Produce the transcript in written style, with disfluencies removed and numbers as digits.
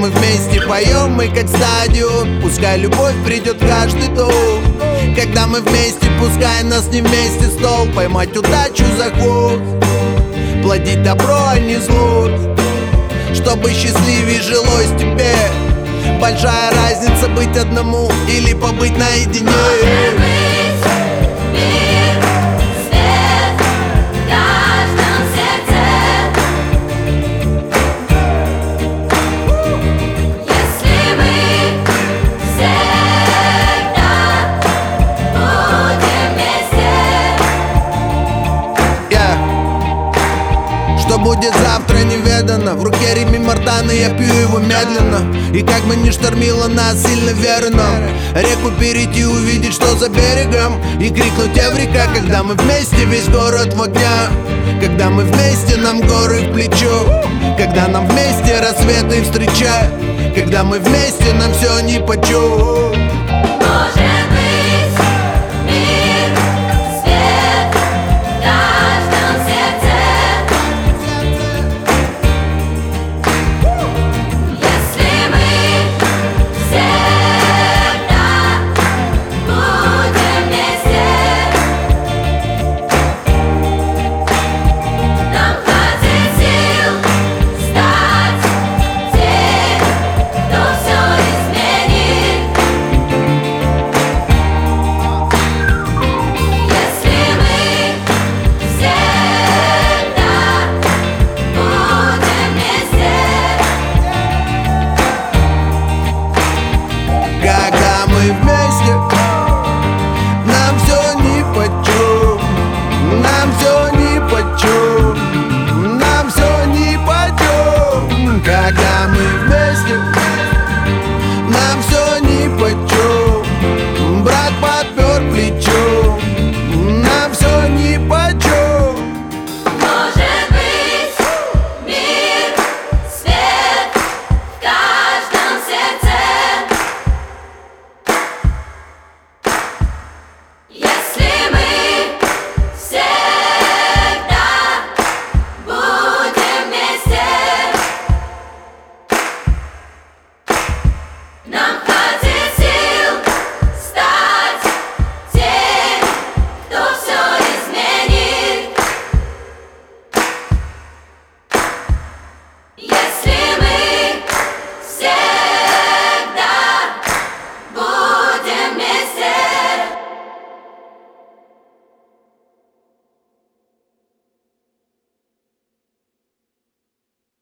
вместе поем, мы как стадион. Пускай любовь придет в каждый дом. Когда мы вместе, пускай нас не вместе стол. Поймать удачу за хвост, плодить добро, а не зло, чтобы счастливее жилось тебе. Большая разница быть одному или побыть наедине. Что будет завтра, неведано. В руке Реми Мартана, я пью его медленно. И как бы ни штормило нас, сильно верно реку перейти, увидеть, что за берегом, и крикнуть Эврика, когда мы вместе, весь город в огнях. Когда мы вместе, нам горы в плечо. Когда нам вместе рассветы встречать. Когда мы вместе, нам все нипочем. Когда мы вместе, нам все нипочем. Брат подпер плечо, нам все нипочем. Может быть, мир, свет в каждом сердце. Если мы всегда будем вместе, нам